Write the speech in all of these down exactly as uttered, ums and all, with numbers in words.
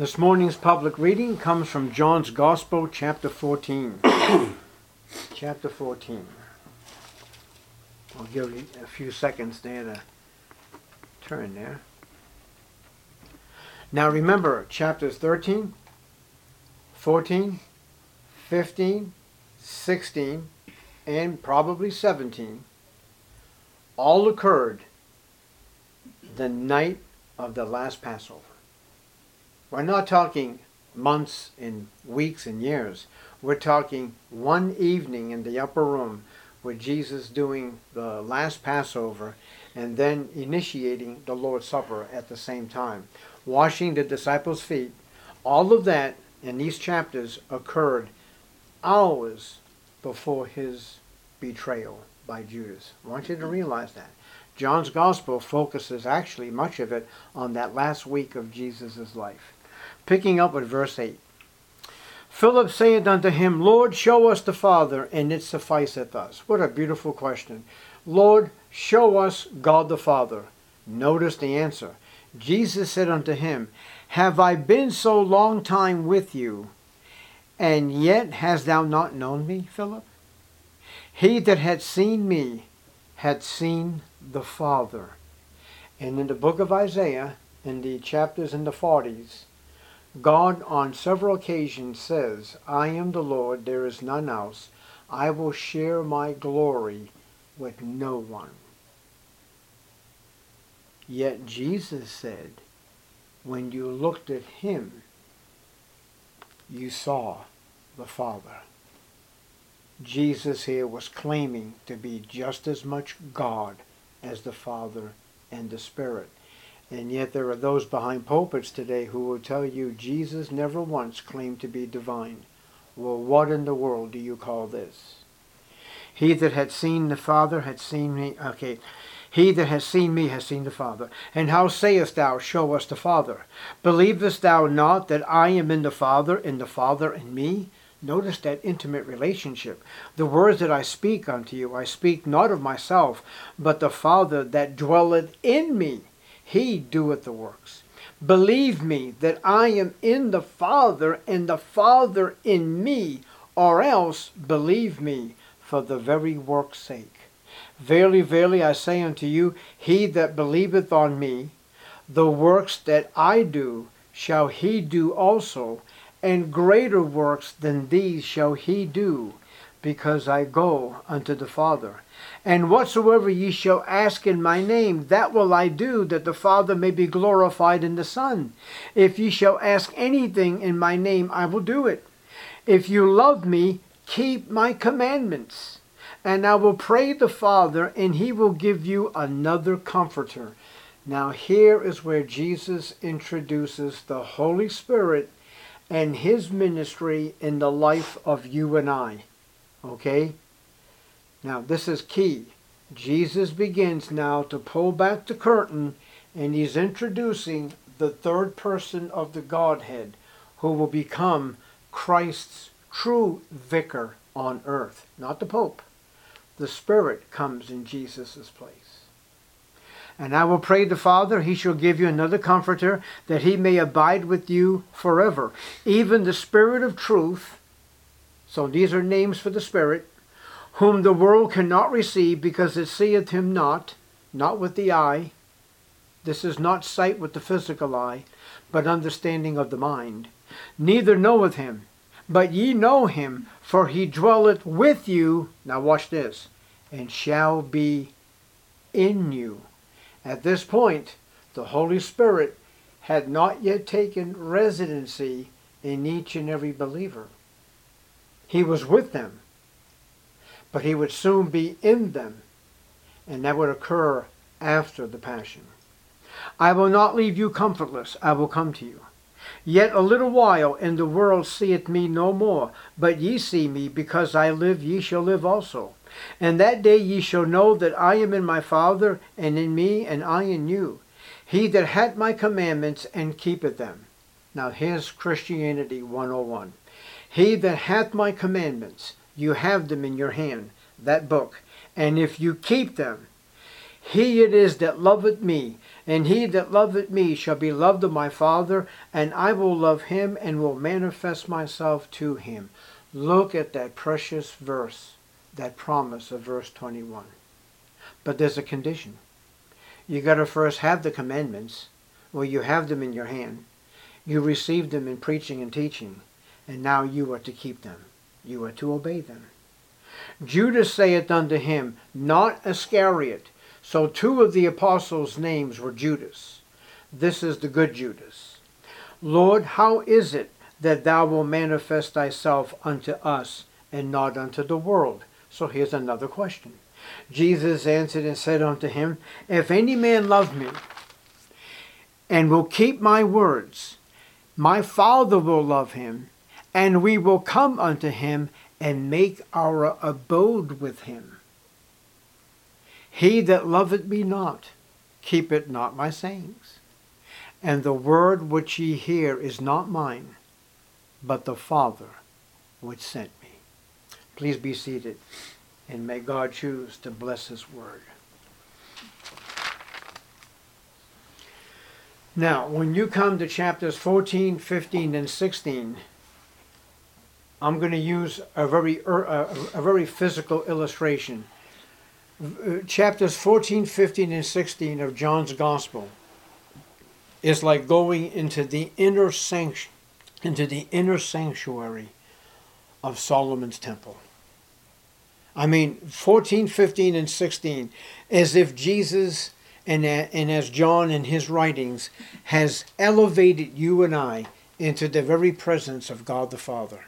This morning's public reading comes from John's Gospel, chapter fourteen. Chapter fourteen. I'll give you a few seconds there to turn there. Now remember, chapters thirteen, fourteen, fifteen, sixteen, and probably seventeen all occurred the night of the last Passover. We're not talking months and weeks and years. We're talking one evening in the upper room with Jesus doing the last Passover and then initiating the Lord's Supper at the same time. Washing the disciples' feet. All of that in these chapters occurred hours before his betrayal by Judas. I want you to realize that. John's Gospel focuses actually much of it on that last week of Jesus' life. Picking up with verse eight. Philip saith unto him, Lord, show us the Father, and it sufficeth us. What a beautiful question. Lord, show us God the Father. Notice the answer. Jesus said unto him, Have I been so long time with you, and yet hast thou not known me, Philip? He that had seen me had seen the Father. And in the book of Isaiah, in the chapters in the forties, God on several occasions says, I am the Lord, there is none else. I will share my glory with no one. Yet Jesus said, when you looked at him, you saw the Father. Jesus here was claiming to be just as much God as the Father and the Spirit. And yet there are those behind pulpits today who will tell you Jesus never once claimed to be divine. Well, what in the world do you call this? He that had seen the Father had seen me. Okay. He that has seen me has seen the Father. And how sayest thou, show us the Father? Believest thou not that I am in the Father, and the Father in me? Notice that intimate relationship. The words that I speak unto you, I speak not of myself, but the Father that dwelleth in me. He doeth the works. Believe me that I am in the Father, and the Father in me, or else believe me for the very work's sake. Verily, verily, I say unto you, he that believeth on me, the works that I do shall he do also, and greater works than these shall he do, because I go unto the Father. And whatsoever ye shall ask in my name, that will I do, that the Father may be glorified in the Son. If ye shall ask anything in my name, I will do it. If you love me, keep my commandments. And I will pray the Father, and he will give you another Comforter. Now here is where Jesus introduces the Holy Spirit and his ministry in the life of you and I. Okay? Now this is key. Jesus begins now to pull back the curtain, and he's introducing the third person of the Godhead, who will become Christ's true vicar on earth. Not the Pope. The Spirit comes in Jesus' place. And I will pray the Father, he shall give you another Comforter, that he may abide with you forever. Even the Spirit of truth, so these are names for the Spirit, whom the world cannot receive, because it seeth him not, not with the eye. This is not sight with the physical eye, but understanding of the mind. Neither knoweth him, but ye know him, for he dwelleth with you, now watch this, and shall be in you. At this point, the Holy Spirit had not yet taken residency in each and every believer. He was with them, but he would soon be in them, and that would occur after the Passion. I will not leave you comfortless, I will come to you. Yet a little while, and the world seeth me no more, but ye see me, because I live, ye shall live also. And that day ye shall know that I am in my Father, and in me, and I in you. He that hath my commandments, and keepeth them. Now here's Christianity one oh one. He that hath my commandments, you have them in your hand, that book. And if you keep them, he it is that loveth me, And he that loveth me shall be loved of my Father, and I will love him and will manifest myself to him. Look at that precious verse, that promise of verse twenty-one. But there's a condition. You got to first have the commandments. Well, you have them in your hand. You received them in preaching and teaching, and now you are to keep them. You are to obey them. Judas saith unto him, not Iscariot. So two of the apostles' names were Judas. This is the good Judas. Lord, how is it that thou wilt manifest thyself unto us and not unto the world? So here's another question. Jesus answered and said unto him, if any man love me and will keep my words, my Father will love him, and we will come unto him and make our abode with him. He that loveth me not, keepeth not my sayings. And the word which ye hear is not mine, but the Father which sent me. Please be seated, and may God choose to bless his word. Now, when you come to chapters fourteen, fifteen, and sixteen, I'm going to use a very, uh, a very physical illustration. Chapters fourteen, fifteen, and sixteen of John's Gospel is like going into the inner sanct- into the inner sanctuary of Solomon's temple. I mean, fourteen, fifteen, and sixteen, as if Jesus and, and as John in his writings has elevated you and I into the very presence of God the Father.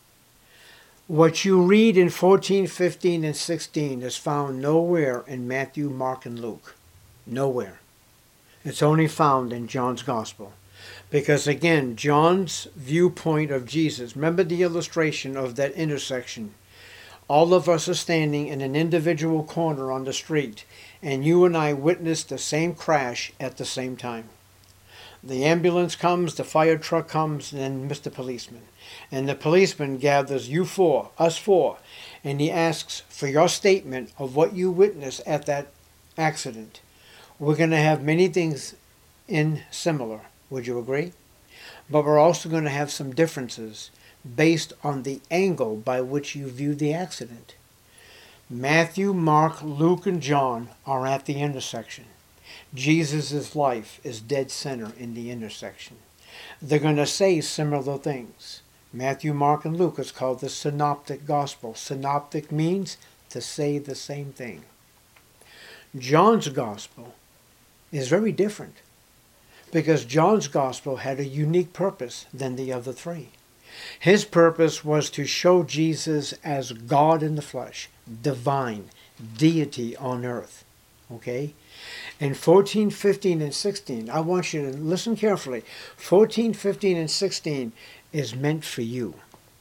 What you read in fourteen, fifteen, and sixteen is found nowhere in Matthew, Mark, and Luke. Nowhere. It's only found in John's Gospel. Because again, John's viewpoint of Jesus, remember the illustration of that intersection. All of us are standing in an individual corner on the street, and you and I witness the same crash at the same time. The ambulance comes, the fire truck comes, and then Mister Policeman. And the policeman gathers you four, us four, and he asks for your statement of what you witnessed at that accident. We're going to have many things in similar. Would you agree? But we're also going to have some differences based on the angle by which you view the accident. Matthew, Mark, Luke, and John are at the intersection. Jesus' life is dead center in the intersection. They're going to say similar things. Matthew, Mark, and Luke is called the synoptic gospel. Synoptic means to say the same thing. John's gospel is very different because John's gospel had a unique purpose than the other three. His purpose was to show Jesus as God in the flesh, divine, deity on earth. Okay? In fourteen, fifteen, and sixteen, I want you to listen carefully. fourteen, fifteen, and sixteen is meant for you.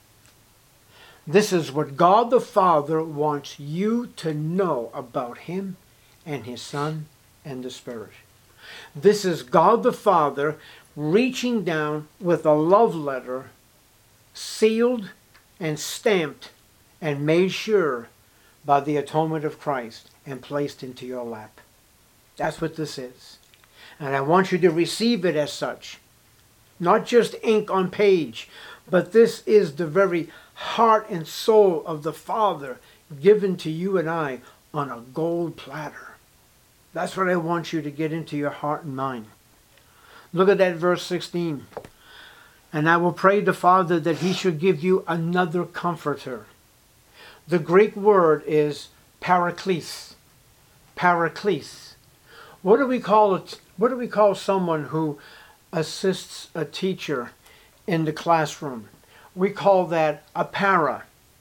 This is what God the Father wants you to know about him and his Son and the Spirit. This is God the Father reaching down with a love letter, sealed and stamped and made sure by the atonement of Christ and placed into your lap. That's what this is. And I want you to receive it as such. Not just ink on page, but this is the very heart and soul of the Father given to you and I on a gold platter. That's what I want you to get into your heart and mind. Look at that verse sixteen. And I will pray the Father that he should give you another comforter. The Greek word is paraklesis. Paraklesis. What do we call it? What do we call someone who assists a teacher in the classroom? We call that a para.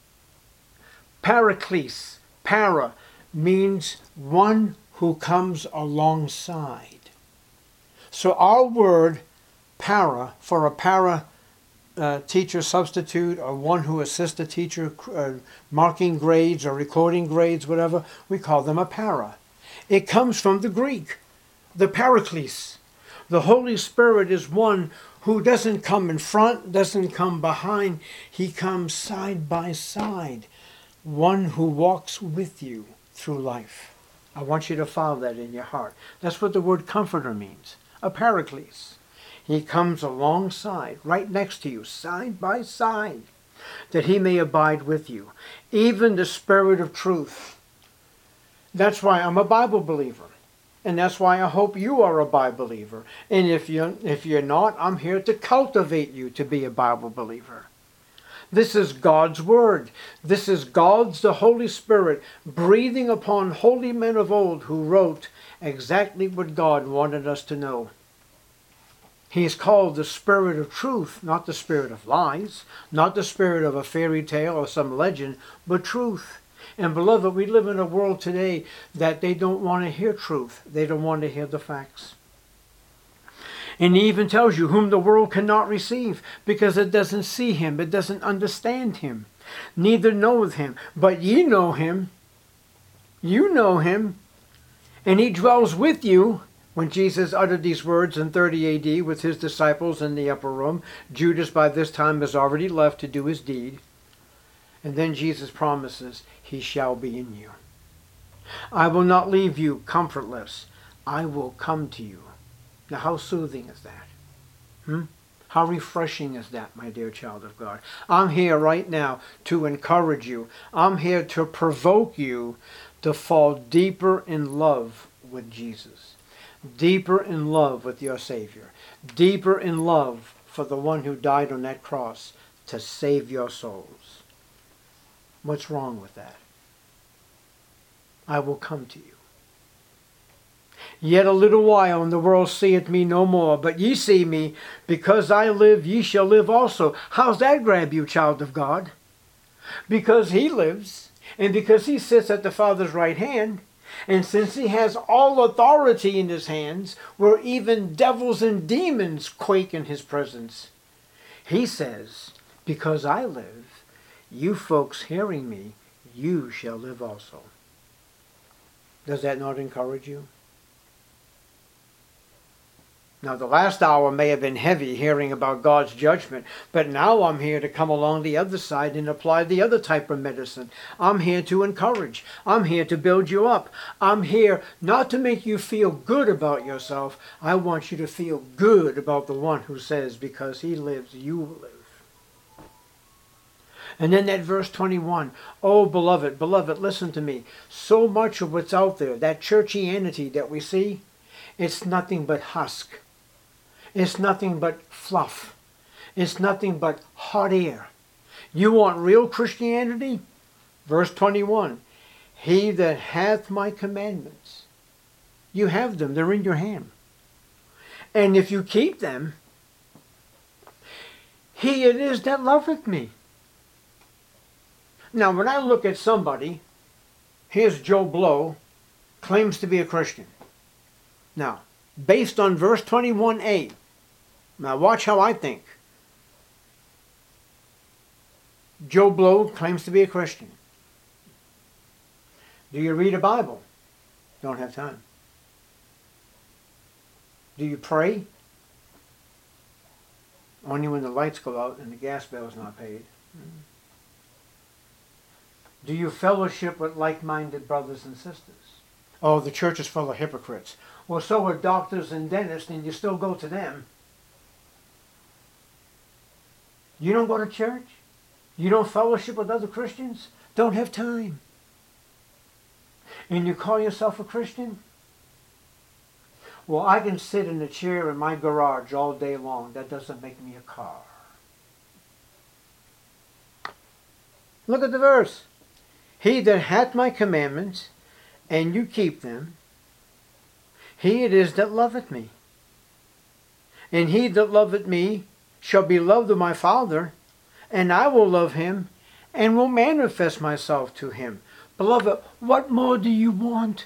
Paraklesis. Para means one who comes alongside. So our word para, for a para uh, teacher substitute or one who assists a teacher uh, marking grades or recording grades, whatever, we call them a para. It comes from the Greek, the paraklesis. The Holy Spirit is one who doesn't come in front, doesn't come behind. He comes side by side, one who walks with you through life. I want you to follow that in your heart. That's what the word comforter means. A paraclete. He comes alongside, right next to you, side by side, that he may abide with you. Even the Spirit of truth. That's why I'm a Bible believer. And that's why I hope you are a Bible believer. And if you're, if you're not, I'm here to cultivate you to be a Bible believer. This is God's Word. This is God's, the Holy Spirit, breathing upon holy men of old who wrote exactly what God wanted us to know. He is called the Spirit of truth, not the spirit of lies, not the spirit of a fairy tale or some legend, but truth. And beloved, we live in a world today that they don't want to hear truth. They don't want to hear the facts. And he even tells you whom the world cannot receive because it doesn't see him. It doesn't understand him. Neither knoweth him. But ye know him. You know him. And he dwells with you. When Jesus uttered these words in thirty A D with his disciples in the upper room, Judas by this time has already left to do his deed. And then Jesus promises, he shall be in you. I will not leave you comfortless. I will come to you. Now, how soothing is that? Hmm? How refreshing is that, my dear child of God? I'm here right now to encourage you. I'm here to provoke you to fall deeper in love with Jesus. Deeper in love with your Savior. Deeper in love for the one who died on that cross to save your souls. What's wrong with that? I will come to you. Yet a little while, and the world seeth me no more. But ye see me, because I live, ye shall live also. How's that grab you, child of God? Because he lives, and because he sits at the Father's right hand, and since he has all authority in his hands, where even devils and demons quake in his presence, he says, because I live, you folks hearing me, you shall live also. Does that not encourage you? Now, the last hour may have been heavy hearing about God's judgment, but now I'm here to come along the other side and apply the other type of medicine. I'm here to encourage. I'm here to build you up. I'm here not to make you feel good about yourself. I want you to feel good about the one who says, because he lives, you will live. And then that verse twenty-one, oh, beloved, beloved, listen to me. So much of what's out there, that churchianity that we see, it's nothing but husk. It's nothing but fluff. It's nothing but hot air. You want real Christianity? Verse twenty-one, he that hath my commandments. You have them. They're in your hand. And if you keep them, he it is that loveth me. Now, when I look at somebody, here's Joe Blow, claims to be a Christian. Now, based on verse twenty-one a, now watch how I think. Joe Blow claims to be a Christian. Do you read a Bible? Don't have time. Do you pray? Only when the lights go out and the gas bill is not paid. Do you fellowship with like-minded brothers and sisters? Oh, the church is full of hypocrites. Well, so are doctors and dentists, and you still go to them. You don't go to church? You don't fellowship with other Christians? Don't have time. And you call yourself a Christian? Well, I can sit in a chair in my garage all day long. That doesn't make me a car. Look at the verse. He that hath my commandments, and you keep them, he it is that loveth me. And he that loveth me shall be loved of my Father, and I will love him, and will manifest myself to him. Beloved, what more do you want?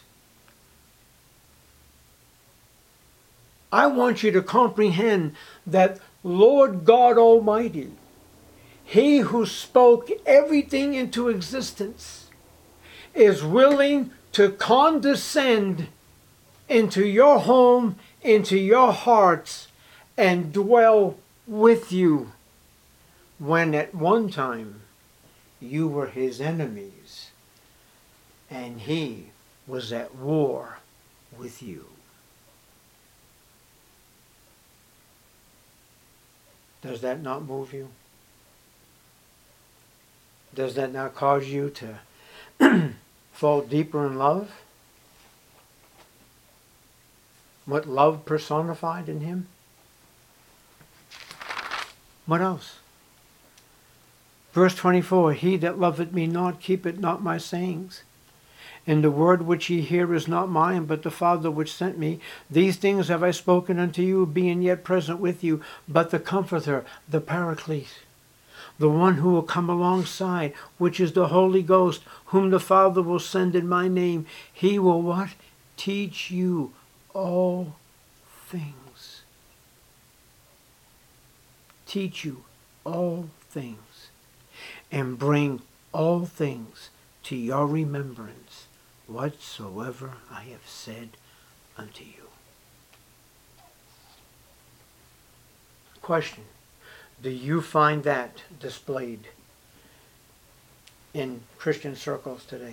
I want you to comprehend that Lord God Almighty, he who spoke everything into existence, is willing to condescend into your home, into your hearts, and dwell with you, when at one time you were his enemies, and he was at war with you. Does that not move you? Does that not cause you to fall deeper in love? What love personified in him? What else? Verse twenty-four, he that loveth me not keepeth not my sayings. And the word which ye hear is not mine, but the Father which sent me. These things have I spoken unto you, being yet present with you. But the Comforter, the Paraclete, the one who will come alongside, which is the Holy Ghost, whom the Father will send in my name, he will what? Teach you all things. Teach you all things. And bring all things to your remembrance, whatsoever I have said unto you. Question. Do you find that displayed in Christian circles today?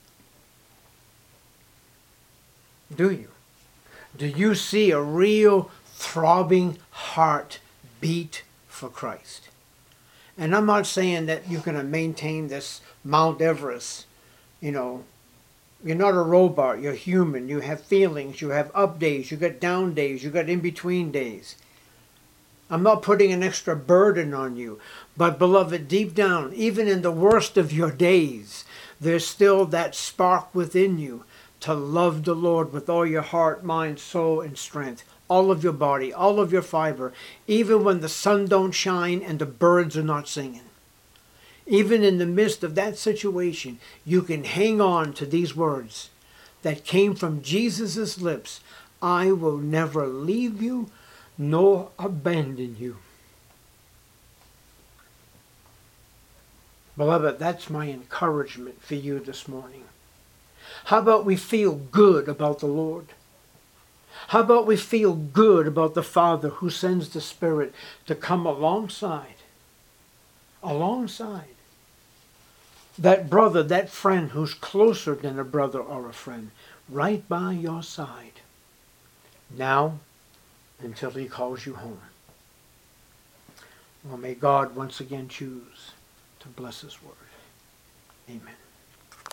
Do you? Do you see a real throbbing heart beat for Christ? And I'm not saying that you're going to maintain this Mount Everest. You know, you're not a robot. You're human. You have feelings. You have up days. You got down days. You got in-between days. I'm not putting an extra burden on you. But, beloved, deep down, even in the worst of your days, there's still that spark within you to love the Lord with all your heart, mind, soul, and strength. All of your body, all of your fiber, even when the sun don't shine and the birds are not singing. Even in the midst of that situation, you can hang on to these words that came from Jesus' lips. I will never leave you nor abandon you. Beloved, that's my encouragement for you this morning. How about we feel good about the Lord? How about we feel good about the Father who sends the Spirit to come alongside, alongside that brother, that friend who's closer than a brother or a friend, right by your side, now until he calls you home. Well, may God once again choose to bless his word. Amen.